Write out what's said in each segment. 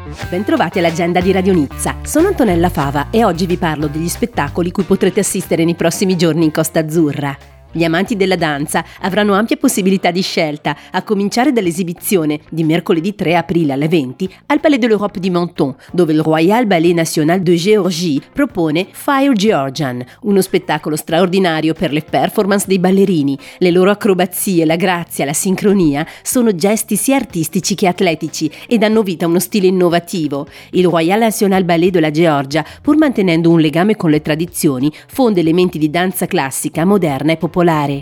Bentrovati all'agenda di Radio Nizza. Sono Antonella Fava e oggi vi parlo degli spettacoli cui potrete assistere nei prossimi giorni in Costa Azzurra. Gli amanti della danza avranno ampia possibilità di scelta, a cominciare dall'esibizione di mercoledì 3 aprile alle 20 al Palais de l'Europe di Menton, dove il Royal Ballet National de Géorgie propone Fire Georgian, uno spettacolo straordinario per le performance dei ballerini. Le loro acrobazie, la grazia, la sincronia sono gesti sia artistici che atletici e danno vita a uno stile innovativo. Il Royal National Ballet de la Georgia, pur mantenendo un legame con le tradizioni, fonde elementi di danza classica, moderna e popolare.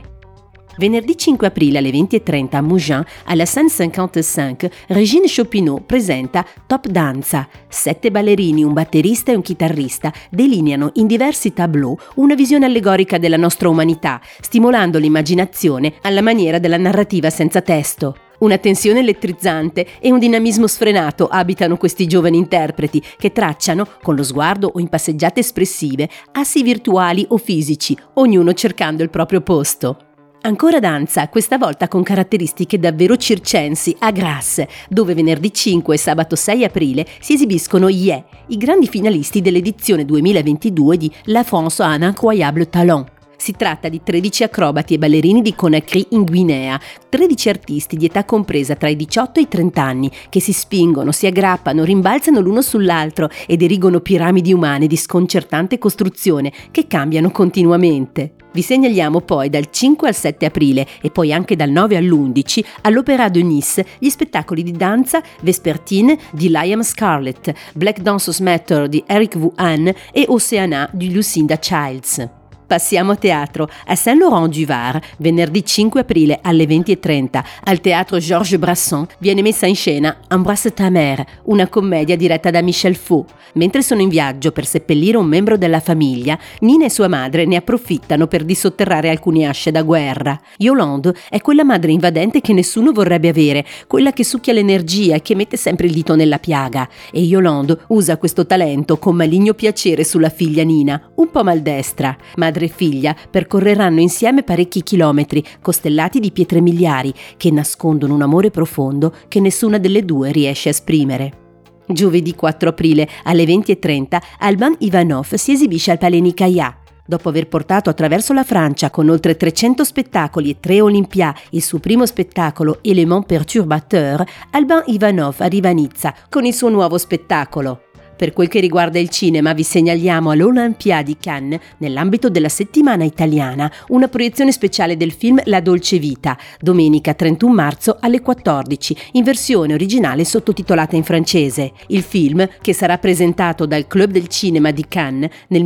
Venerdì 5 aprile alle 20:30 a Mougins, alla Scène 55, Régine Chopinot presenta Top Danza. 7 ballerini, un batterista e un chitarrista delineano in diversi tableau una visione allegorica della nostra umanità, stimolando l'immaginazione alla maniera della narrativa senza testo. Una tensione elettrizzante e un dinamismo sfrenato abitano questi giovani interpreti che tracciano, con lo sguardo o in passeggiate espressive, assi virtuali o fisici, ognuno cercando il proprio posto. Ancora danza, questa volta con caratteristiche davvero circensi a Grasse, dove venerdì 5 e sabato 6 aprile si esibiscono Yeah, i grandi finalisti dell'edizione 2022 di La France a un incroyable talent. Si tratta di 13 acrobati e ballerini di Conakry in Guinea, 13 artisti di età compresa tra i 18 e i 30 anni, che si spingono, si aggrappano, rimbalzano l'uno sull'altro ed erigono piramidi umane di sconcertante costruzione che cambiano continuamente. Vi segnaliamo poi dal 5 al 7 aprile e poi anche dal 9 all'11 all'Opéra de Nice gli spettacoli di danza Vespertine di Liam Scarlett, Black Dancers Matter di Eric Vuan e Oceana di Lucinda Childs. Passiamo a teatro, a Saint-Laurent-du-Var, venerdì 5 aprile alle 20:30, al teatro Georges Brassens viene messa in scena Embrasse ta mère, una commedia diretta da Michel Faux. Mentre sono in viaggio per seppellire un membro della famiglia, Nina e sua madre ne approfittano per dissotterrare alcune asce da guerra. Yolande è quella madre invadente che nessuno vorrebbe avere, quella che succhia l'energia e che mette sempre il dito nella piaga. E Yolande usa questo talento con maligno piacere sulla figlia Nina, un po' maldestra. Madre e figlia percorreranno insieme parecchi chilometri costellati di pietre miliari che nascondono un amore profondo che nessuna delle due riesce a esprimere. Giovedì 4 aprile alle 20:30 Alban Ivanov si esibisce al Palais Nicaillat. Dopo aver portato attraverso la Francia con oltre 300 spettacoli e 3 Olympia il suo primo spettacolo Élément perturbateur, Alban Ivanov arriva a Nizza con il suo nuovo spettacolo. Per quel che riguarda il cinema vi segnaliamo all'Olympia di Cannes, nell'ambito della settimana italiana, una proiezione speciale del film La Dolce Vita, domenica 31 marzo alle 14, in versione originale sottotitolata in francese. Il film, che sarà presentato dal Club del Cinema di Cannes, nel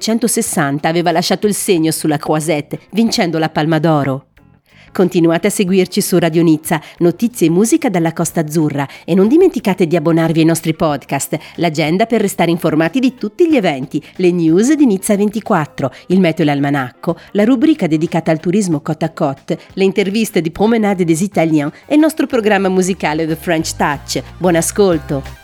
1960 aveva lasciato il segno sulla Croisette, vincendo la Palma d'Oro. Continuate a seguirci su Radio Nizza, notizie e musica dalla Costa Azzurra e non dimenticate di abbonarvi ai nostri podcast, l'agenda per restare informati di tutti gli eventi, le news di Nizza 24, il meteo e l'almanacco, la rubrica dedicata al turismo côte à côte, le interviste di Promenade des Italiens e il nostro programma musicale The French Touch. Buon ascolto!